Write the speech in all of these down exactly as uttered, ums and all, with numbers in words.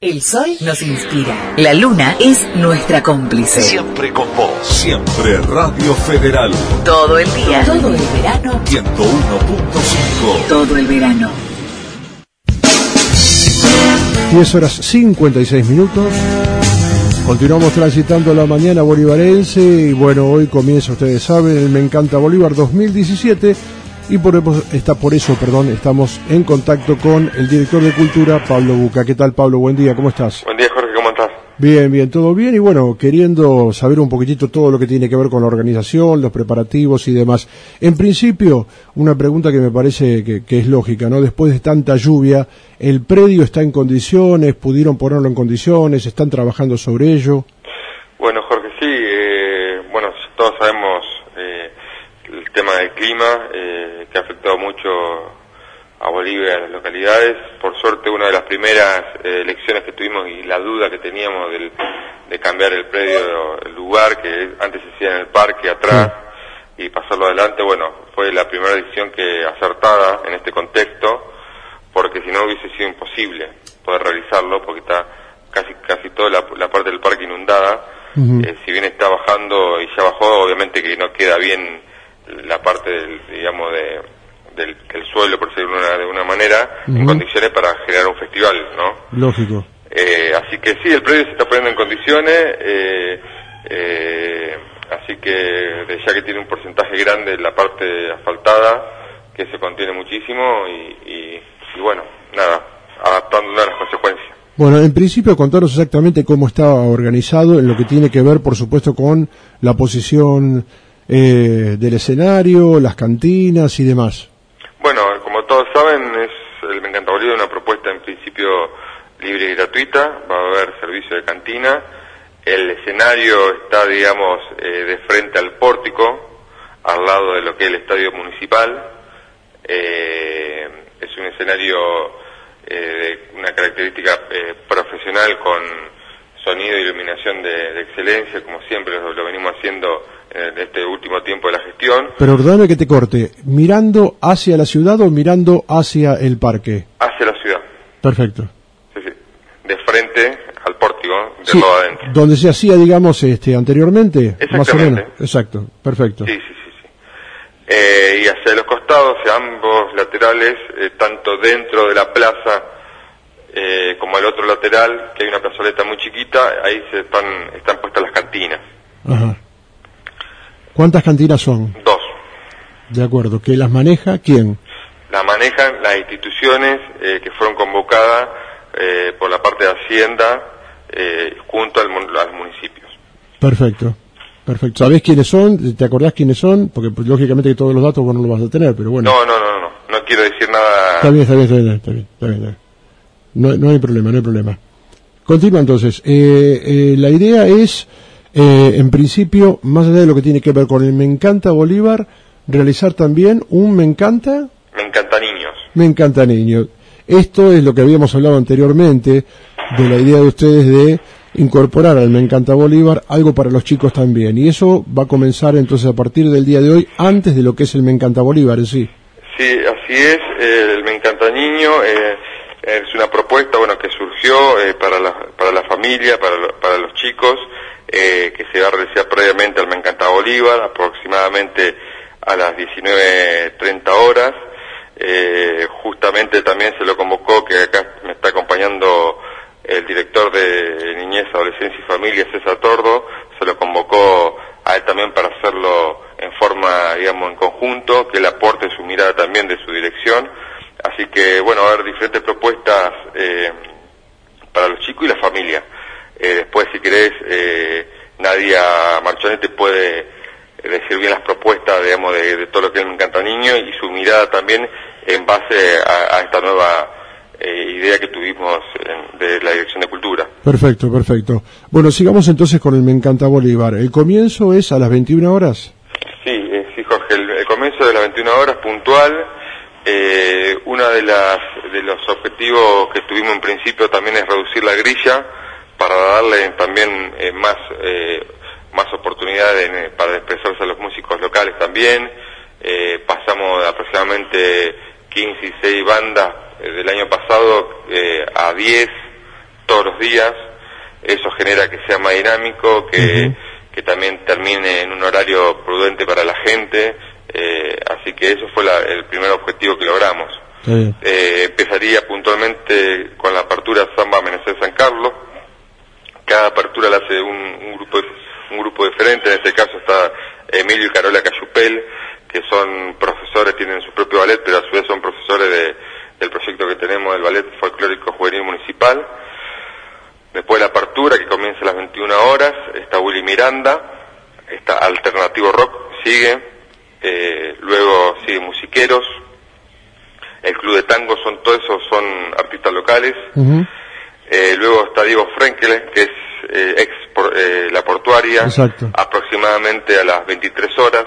El sol nos inspira, la luna es nuestra cómplice. Siempre con vos, siempre Radio Federal. Todo el día, todo el verano. ciento uno punto cinco. Todo el verano. diez horas cincuenta y seis minutos. Continuamos transitando la mañana bolivarense y bueno, hoy comienza, ustedes saben, el Me Encanta Bolívar dos mil diecisiete y por, está, por eso perdón, estamos en contacto con el director de Cultura, Pablo Buca. ¿Qué tal, Pablo? Buen día, ¿cómo estás? Buen día, Jorge, ¿cómo estás? Bien, bien, todo bien y bueno, queriendo saber un poquitito todo lo que tiene que ver con la organización, los preparativos y demás. En principio, una pregunta que me parece que, que es lógica, ¿no? Después de tanta lluvia, ¿el predio está en condiciones? ¿Pudieron ponerlo en condiciones? ¿Están trabajando sobre ello? Bueno, Jorge, sí, eh, bueno, todos sabemos eh, el tema del clima, eh, que ha afectado mucho a Bolivia y a las localidades. Por suerte, una de las primeras eh, elecciones que tuvimos y la duda que teníamos del, de cambiar el predio, el lugar que antes se hacía en el parque atrás sí. y pasarlo adelante, bueno, fue la primera decisión que acertada en este contexto, porque si no hubiese sido imposible poder realizarlo, porque está casi casi toda la, la parte del parque inundada. Uh-huh. Eh, si bien está bajando y ya bajó, obviamente que no queda bien la parte del, digamos, de Del, del suelo, por decirlo de una, de una manera, uh-huh. en condiciones para generar un festival, ¿no? Lógico. Eh, así que sí, el predio se está poniendo en condiciones, eh, eh, así que ya que tiene un porcentaje grande la parte asfaltada, que se contiene muchísimo, y, y, y bueno, nada, adaptándonos a las consecuencias. Bueno, en principio contaros exactamente cómo está organizado en lo que tiene que ver, por supuesto, con la posición eh, del escenario, las cantinas y demás. Bueno, como todos saben, es el Me Encanta Bolívar, una propuesta en principio libre y gratuita. Va a haber servicio de cantina. El escenario está, digamos, eh, de frente al pórtico, al lado de lo que es el estadio municipal. Eh, es un escenario eh, de una característica eh, profesional con sonido e iluminación de, de excelencia, como siempre lo, lo venimos haciendo en este último tiempo de la gestión. Pero perdóname que te corte, ¿mirando hacia la ciudad o mirando hacia el parque? Hacia la ciudad. Perfecto. Sí, sí. De frente al pórtico, de sí, lado adentro. Donde se hacía, digamos, este, anteriormente, más o menos. Exacto, perfecto. Sí, sí, sí. sí. Eh, y hacia los costados, hacia ambos laterales, eh, tanto dentro de la plaza eh, como el otro lateral, que hay una plazoleta muy chiquita, ahí se están, están puestas las cantinas. Ajá. ¿Cuántas cantinas son? Dos. De acuerdo. ¿Que las maneja quién? La manejan las instituciones eh, que fueron convocadas eh, por la parte de Hacienda eh, junto al, a los municipios. Perfecto. Perfecto. ¿Sabés quiénes son? ¿Te acordás quiénes son? Porque pues, lógicamente que todos los datos vos no los vas a tener, pero bueno. No, no, no, no. No quiero decir nada. Está bien, está bien, está bien. Está bien, está bien, está bien. No, no hay problema, no hay problema. Continúa entonces. Eh, eh, la idea es... Eh, en principio, más allá de lo que tiene que ver con el Me Encanta Bolívar, realizar también un Me Encanta... Me Encanta Niños. Me Encanta Niños. Esto es lo que habíamos hablado anteriormente, de la idea de ustedes de incorporar al Me Encanta Bolívar algo para los chicos también. Y eso va a comenzar entonces a partir del día de hoy, antes de lo que es el Me Encanta Bolívar en sí. Sí, así es. Eh, el Me Encanta Niño eh, es una propuesta, bueno, que surgió eh, para la para la familia, para, lo, para los chicos, Eh, que se va a realizar previamente al Me Encanta Bolívar, aproximadamente a las diecinueve treinta horas. Eh, justamente también se lo convocó, que acá me está acompañando el director de Niñez, Adolescencia y Familia, César Tordo, se lo convocó a él también para hacerlo en forma, digamos, en conjunto, que él aporte su mirada también de su dirección. Así que, bueno, va a haber diferentes propuestas eh, para los chicos y la familia. Eh, después, si querés, eh, Nadia Marchone te puede decir bien las propuestas, digamos, de, de todo lo que es Me Encanta Niño y su mirada también en base a, a esta nueva eh, idea que tuvimos en, de la Dirección de Cultura. Perfecto, perfecto. Bueno, sigamos entonces con el Me Encanta Bolívar. ¿El comienzo es a las veintiuna horas? Sí, eh, sí, Jorge, el, el comienzo de las veintiuna horas puntual. Eh, una de las de los objetivos que tuvimos en principio también es reducir la grilla, para darle también eh, más eh, más oportunidades eh, para expresarse a los músicos locales también. Eh, pasamos de aproximadamente quince y seis bandas eh, del año pasado eh, a diez, todos los días. Eso genera que sea más dinámico, que, uh-huh. que también termine en un horario prudente para la gente. Eh, así que eso fue la, el primer objetivo que logramos. Sí. Eh, empezaría puntualmente con la apertura Samba Amanecer San Carlos. Cada apertura la hace un, un grupo un grupo diferente. En este caso está Emilio y Carola Cayupel, que son profesores, tienen su propio ballet, pero a su vez son profesores de, del proyecto que tenemos del Ballet Folclórico Juvenil Municipal. Después la apertura, que comienza a las veintiuna horas, está Willy Miranda, está Alternativo Rock, sigue, eh, luego sigue Musiqueros, el Club de Tango, son todos esos son artistas locales. Uh-huh. Eh, luego está Diego Frenkel, que es eh, ex por, eh, La Portuaria. Exacto. Aproximadamente a las veintitrés horas.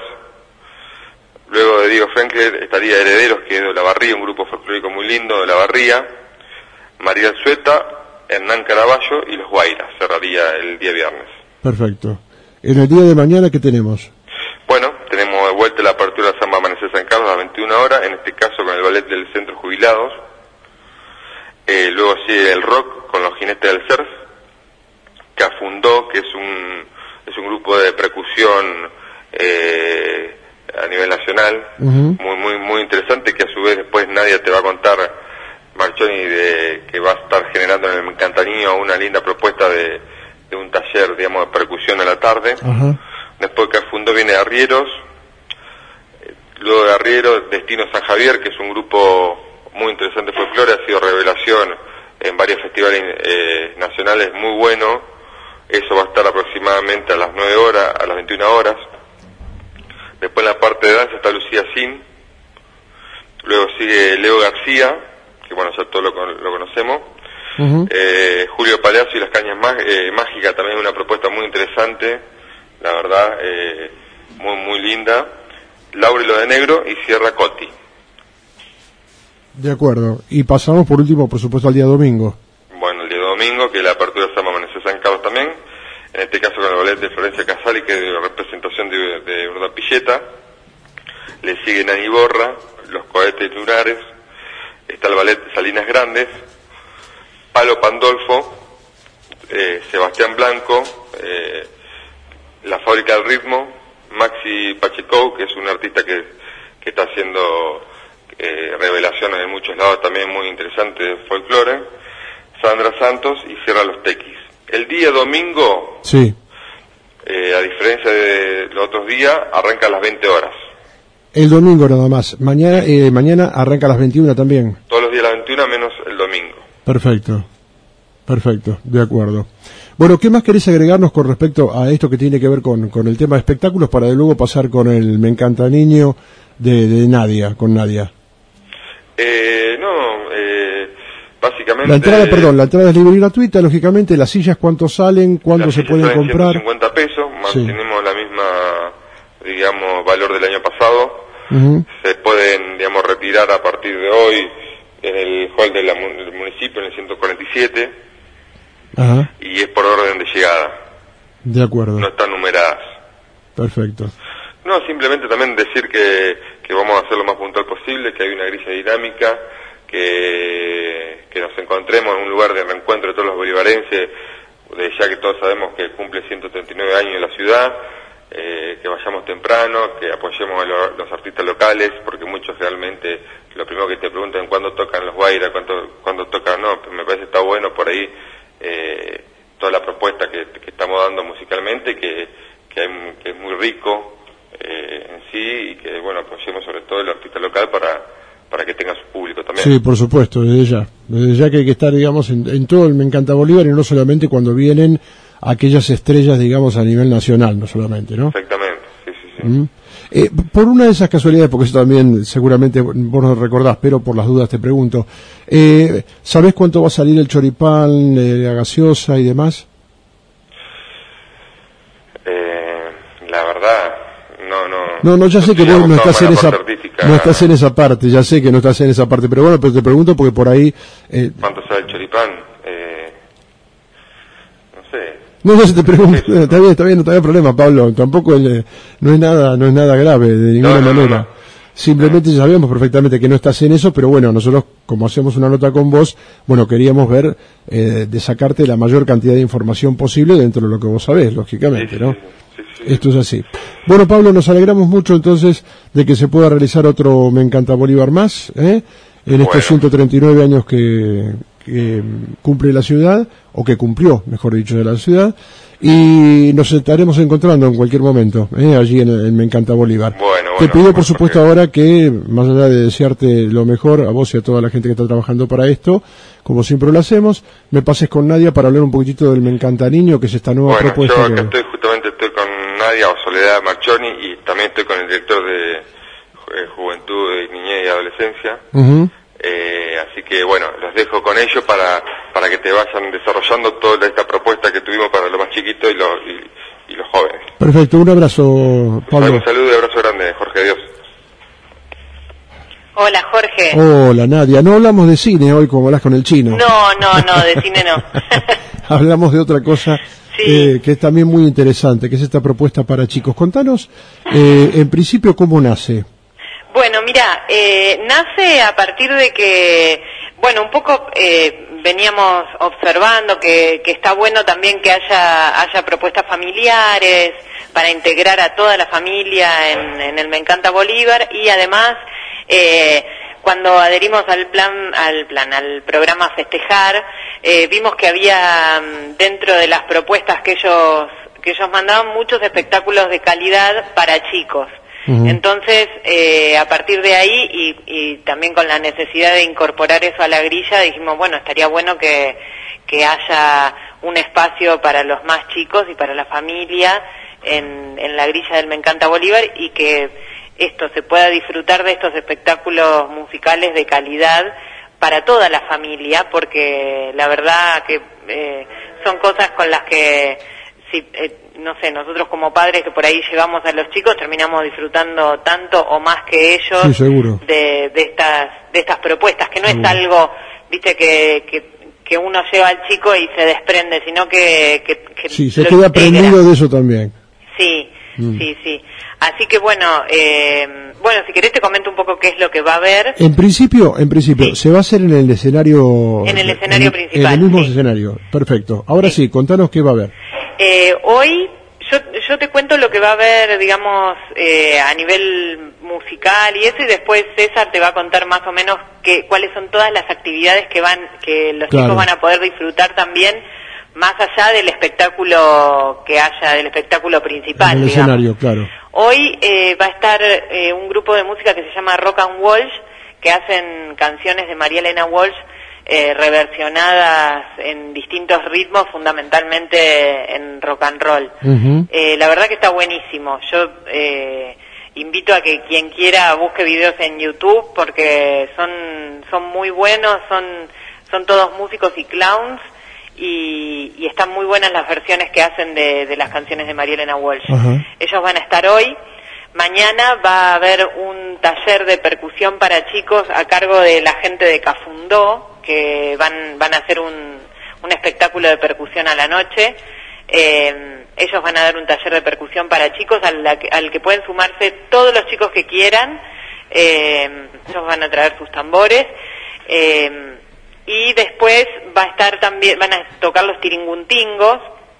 Luego de Diego Frenkel estaría Herederos, que es de La Barría, un grupo folclórico muy lindo de La Barría. María Alzueta, Hernán Caraballo y Los Guairas, cerraría el día viernes. Perfecto. En el día de mañana, ¿qué tenemos? Bueno, tenemos de vuelta la apertura de Samba Amanecer San Carlos a las veintiuna horas, en este caso con el ballet del Centro Jubilados. Eh, luego sigue el rock con los Jinetes del Cerf, Cafundó, que es un es un grupo de percusión eh, a nivel nacional, uh-huh. muy muy muy interesante, que a su vez después Nadia te va a contar, Marchoni, de que va a estar generando en el Mencantaniño una linda propuesta de, de un taller, digamos, de percusión a la tarde. Uh-huh. Después de Cafundó viene Arrieros, luego de Arrieros Destino San Javier, que es un grupo muy interesante de folclore, ha sido revelación en varios festivales eh, nacionales, muy bueno. Eso va a estar aproximadamente a las nueve horas, a las veintiuna horas. Después en la parte de danza está Lucía Sin, luego sigue Leo García, que bueno, ya todos lo, lo conocemos. Uh-huh. eh, Julio Palacio y las Cañas Má- eh, Mágicas, también una propuesta muy interesante, la verdad, eh, muy muy linda. Laurelo de Negro y Sierra Coti. De acuerdo. Y pasamos por último, por supuesto, al día domingo. Bueno, el día domingo, que la apertura de Samba Amanecer San Carlos también, en este caso con el ballet de Florencia Casali, que es de representación de, de Urda Pilleta. Le sigue Nani Borra, Los Cohetes Lunares, está el ballet Salinas Grandes, Palo Pandolfo, eh, Sebastián Blanco, eh, La Fábrica del Ritmo, Maxi Pacheco, que es un artista que, que está haciendo eh, revelaciones en muchos lados, también muy interesante de folclore, Sandra Santos y Cierra Los Tequis. El día domingo, sí. eh, a diferencia de los otros días, arranca a las veinte horas. El domingo nada más. Mañana eh, mañana arranca a las veintiuna también. Todos los días a las veintiuna menos el domingo. Perfecto. Perfecto, de acuerdo. Bueno, ¿qué más querés agregarnos con respecto a esto que tiene que ver con, con el tema de espectáculos para de luego pasar con el Me Encanta Niño de, de Nadia, con Nadia? Eh, no, eh, básicamente... La entrada, perdón, la entrada es libre y gratuita, lógicamente. Las sillas, ¿cuánto salen? ¿Cuándo se pueden comprar? ciento cincuenta pesos, mantenemos sí. la misma, digamos, valor del año pasado. Uh-huh. Se pueden, digamos, retirar a partir de hoy en el hall del municipio, en el ciento cuarenta y siete. Ajá. Y es por orden de llegada. De acuerdo. No están numeradas. Perfecto. No, simplemente también decir que, que vamos a hacer lo más puntual posible, que hay una grilla dinámica, que, que nos encontremos en un lugar de reencuentro de todos los bolivarenses, de ya que todos sabemos que cumple ciento treinta y nueve años en la ciudad, eh, que vayamos temprano, que apoyemos a lo, los artistas locales, porque muchos realmente lo primero que te preguntan cuándo tocan los Guairas, cuándo, cuándo tocan, no, me parece que está bueno por ahí. Eh, toda la propuesta que, que estamos dando musicalmente, que, que, hay, que es muy rico eh, en sí, y que bueno, apoyemos sobre todo el artista local para, para que tenga su público también. Sí, por supuesto, desde ya, desde ya que hay que estar, digamos, en, en todo el Me Encanta Bolívar, y no solamente cuando vienen aquellas estrellas, digamos, a nivel nacional, no solamente, ¿no? Exactamente, sí, sí, sí. ¿Mm? Eh, por una de esas casualidades, porque eso también seguramente vos no recordás, pero por las dudas te pregunto, eh, ¿sabés cuánto va a salir el choripán, eh, la gaseosa y demás? Eh, la verdad, no, no. No, no, ya sé que vos no estás en esa, no estás en esa parte, ya sé que no estás en esa parte, pero bueno, pero te pregunto porque por ahí. Eh, ¿Cuánto sale el choripán? Eh, no sé. No, no se te pregunta, está bien, está bien, no te da problema, Pablo, tampoco el, no es nada, no es nada grave, de ninguna no, no, manera. No, no. Simplemente ya sabemos perfectamente que no estás en eso, pero bueno, nosotros como hacemos una nota con vos, bueno, queríamos ver eh, de sacarte la mayor cantidad de información posible dentro de lo que vos sabés, lógicamente, ¿no? Sí, sí, sí. Esto es así. Bueno, Pablo, nos alegramos mucho entonces de que se pueda realizar otro Me Encanta Bolívar más, ¿eh? En estos Bueno. ciento treinta y nueve años que, que cumple la ciudad, o que cumplió, mejor dicho, de la ciudad, y nos estaremos encontrando en cualquier momento, ¿eh? Allí en, en Me Encanta Bolívar. Bueno, Te bueno, pido, por bueno, supuesto, porque- ahora que, más allá de desearte lo mejor a vos y a toda la gente que está trabajando para esto, como siempre lo hacemos, me pases con Nadia para hablar un poquitito del Me Encanta Niño, que es esta nueva Bueno, propuesta. yo acá que- estoy, justamente estoy con Nadia o Soledad Marchoni y también estoy con el director de eh, Juventud, y Niñez y Adolescencia. Ujú. Eh, así que bueno, los dejo con ellos para para que te vayan desarrollando toda esta propuesta que tuvimos para los más chiquitos y los y, y los jóvenes. Perfecto, un abrazo, Pablo. Un saludo y abrazo grande, Jorge, Dios. Hola, Jorge. Hola, Nadia. No hablamos de cine hoy como hablas con el chino. No, no, no, de cine no. Hablamos de otra cosa Sí. eh, que es también muy interesante, que es esta propuesta para chicos. Contanos, eh, en principio, cómo nace. Bueno, mira, eh, nace a partir de que, bueno, un poco eh, veníamos observando que, que está bueno también que haya, haya propuestas familiares para integrar a toda la familia en, en el Me Encanta Bolívar y además eh, cuando adherimos al plan, al plan, al programa Festejar, eh, vimos que había mm, dentro de las propuestas que ellos que ellos mandaban muchos espectáculos de calidad para chicos. Ujú. Entonces, eh, a partir de ahí y, y también con la necesidad de incorporar eso a la grilla, dijimos, bueno, estaría bueno que, que haya un espacio para los más chicos y para la familia en, en la grilla del Me Encanta Bolívar y que esto se pueda disfrutar de estos espectáculos musicales de calidad para toda la familia, porque la verdad que eh, son cosas con las que, si, eh, no sé, nosotros como padres que por ahí llevamos a los chicos terminamos disfrutando tanto o más que ellos Sí, seguro. de, de estas de estas propuestas, que no Seguro. es algo, viste, que, que, que uno lleva al chico y se desprende, sino que, que, que Sí, se lo queda integra. aprendido de eso también. Sí, Mm. sí, sí. Así que bueno, eh, bueno, si querés te comento un poco qué es lo que va a haber. En principio, en principio, Sí. se va a hacer en el escenario... En el escenario en- principal, En el mismo sí. escenario. Perfecto. Ahora sí. Sí. Contanos qué va a haber. Eh, hoy yo, yo te cuento lo que va a haber, digamos, eh, a nivel musical y eso, y después César te va a contar más o menos que, cuáles son todas las actividades que van, que los Claro. chicos van a poder disfrutar también, más allá del espectáculo que haya, del espectáculo principal, en el digamos. escenario, claro. Hoy eh, va a estar eh, un grupo de música que se llama Rock and Walsh, que hacen canciones de María Elena Walsh eh, reversionadas en distintos ritmos, fundamentalmente en rock and roll. Ujú. Eh, la verdad que está buenísimo. Yo eh, invito a que quien quiera busque videos en YouTube porque son son muy buenos, son son todos músicos y clowns. Y, y están muy buenas las versiones que hacen de, de las canciones de María Elena Walsh. Ajá. Ellos van a estar hoy. Mañana va a haber un taller de percusión para chicos a cargo de la gente de Cafundó, que van, van a hacer un, un espectáculo de percusión a la noche. Eh, ellos van a dar un taller de percusión para chicos al, al que pueden sumarse todos los chicos que quieran. Eh, ellos van a traer sus tambores. Eh, y después va a estar también, van a tocar los tiringuntingos,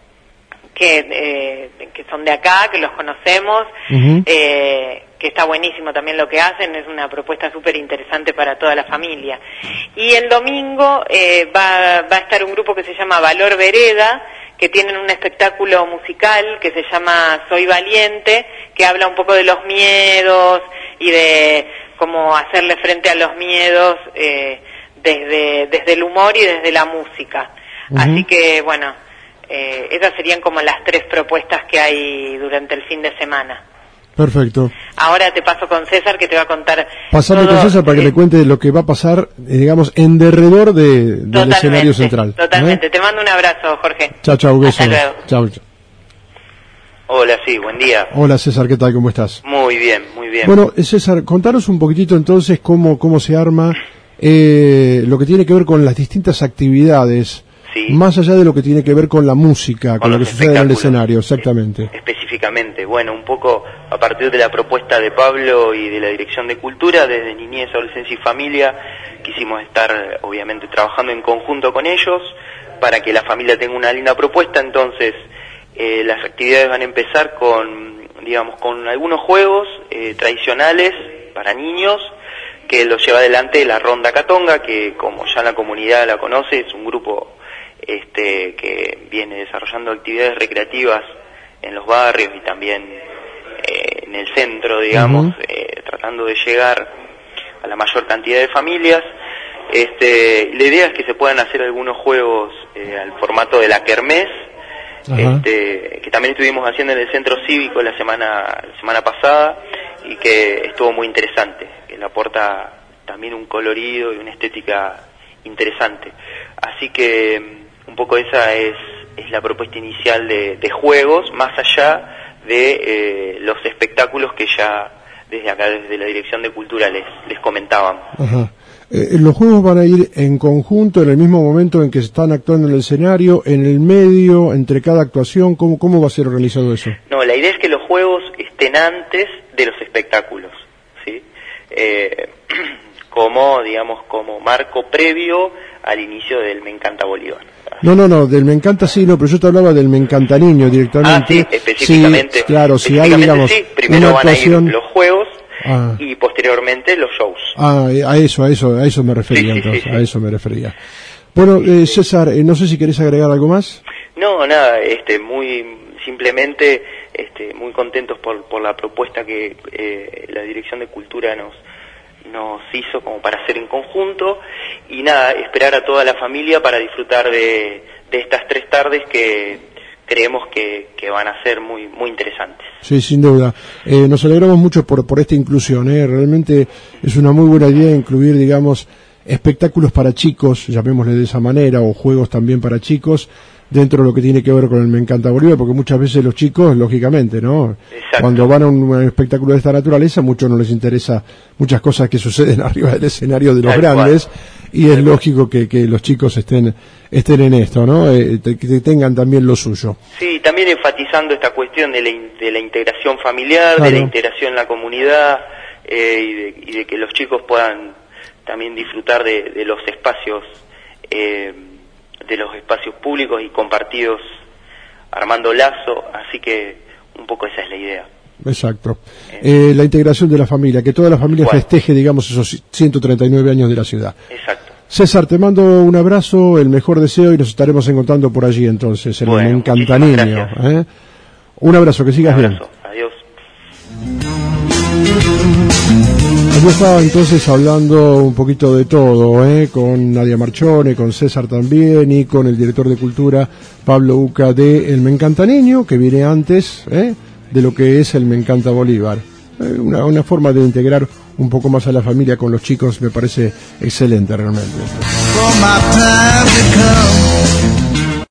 que, eh, que son de acá, que los conocemos, Ujú. eh, que está buenísimo también lo que hacen, es una propuesta súper interesante para toda la familia. Y el domingo eh, va, va a estar un grupo que se llama Valor Vereda, que tienen un espectáculo musical que se llama Soy Valiente, que habla un poco de los miedos y de cómo hacerle frente a los miedos eh, desde, desde el humor y desde la música. Ujú. Así que, bueno, eh, esas serían como las tres propuestas que hay durante el fin de semana. Perfecto. Ahora te paso con César, que te va a contar. Pasame todo, con César para que eh, me cuente lo que va a pasar, eh, digamos, en derredor de, del totalmente, escenario central. Totalmente. ¿Eh? Te mando un abrazo, Jorge. Chao, chao, beso. Hasta luego. Chao. Hola, sí, buen día. Hola, César, ¿qué tal? ¿Cómo estás? Muy bien, muy bien. Bueno, eh, César, contanos un poquitito entonces cómo, cómo se arma eh, lo que tiene que ver con las distintas actividades, Sí. más allá de lo que tiene que ver con la música, con, Con lo que los sucede en el espectáculos. escenario, exactamente. Específicamente específicamente. Bueno, un poco a partir de la propuesta de Pablo y de la Dirección de Cultura, desde Niñez, Adolescencia y Familia, quisimos estar obviamente trabajando en conjunto con ellos para que la familia tenga una linda propuesta. Entonces, eh, las actividades van a empezar con, digamos, con algunos juegos eh, tradicionales para niños, que los lleva adelante la Ronda Catonga, que como ya la comunidad la conoce, es un grupo este que viene desarrollando actividades recreativas en los barrios y también eh, en el centro, digamos, uh-huh. eh, tratando de llegar a la mayor cantidad de familias. Este, la idea es que se puedan hacer algunos juegos eh, al formato de la kermés, uh-huh. este, que también estuvimos haciendo en el centro cívico la semana la semana pasada y que estuvo muy interesante, que le aporta también un colorido y una estética interesante. Así que un poco esa es, es la propuesta inicial de, de juegos, más allá de eh, los espectáculos que ya desde acá, desde la Dirección de Cultura, les, les comentaban. Ajá. Eh, ¿Los juegos van a ir en conjunto, en el mismo momento en que se están actuando en el escenario, en el medio, entre cada actuación? ¿Cómo, cómo va a ser organizado eso? No, la idea es que los juegos estén antes de los espectáculos, ¿sí? Eh, como, digamos, como marco previo al inicio del Me Encanta Bolívar. No, no, no, del Me Encanta sí, no, pero yo te hablaba del Me Encanta Niño directamente. Ah, sí, específicamente. Sí, claro, si hay, digamos, sí, primero una van actuación... a ir los juegos ah. y posteriormente los shows. Ah, a eso, a eso, a eso me refería, sí, sí, entonces, sí, sí. a eso me refería. Bueno, eh, César, eh, no sé si querés agregar algo más. No, nada, este, muy simplemente, este, muy contentos por, por la propuesta que eh, la Dirección de Cultura nos nos hizo como para hacer en conjunto y nada, esperar a toda la familia para disfrutar de, de estas tres tardes que creemos que, que van a ser muy muy interesantes. Sí, sin duda. Eh, nos alegramos mucho por, por esta inclusión, ¿eh? Realmente es una muy buena idea incluir, digamos, espectáculos para chicos, llamémosle de esa manera, o juegos también para chicos, dentro de lo que tiene que ver con el Me Encanta Bolívar, porque muchas veces los chicos, lógicamente, ¿no? Exacto. Cuando van a un espectáculo de esta naturaleza, mucho no les interesa muchas cosas que suceden arriba del escenario de los Tal grandes, cual. Y es Tal lógico que, que los chicos estén estén en esto, ¿no? Eh, que tengan también lo suyo. Sí, también enfatizando esta cuestión de la, de la integración familiar, claro. de la integración en la comunidad, eh, y, de, y de que los chicos puedan también disfrutar de, de los espacios eh, de los espacios públicos y compartidos armando lazo, así que un poco esa es la idea. Exacto. Eh, la integración de la familia, que toda la familia bueno. festeje, digamos, esos ciento treinta y nueve años de la ciudad. Exacto. César, te mando un abrazo, el mejor deseo y nos estaremos encontrando por allí entonces, en bueno, el Me Encanta Niño. ¿eh? Un abrazo, que sigas un abrazo. bien. Adiós. Yo estaba entonces hablando un poquito de todo, ¿eh? Con Nadia Marchone, con César también y con el director de Cultura, Pablo Uca, de El Me Encanta Niño, que viene antes ¿eh? de lo que es el Me Encanta Bolívar. Eh, una, una forma de integrar un poco más a la familia con los chicos me parece excelente realmente.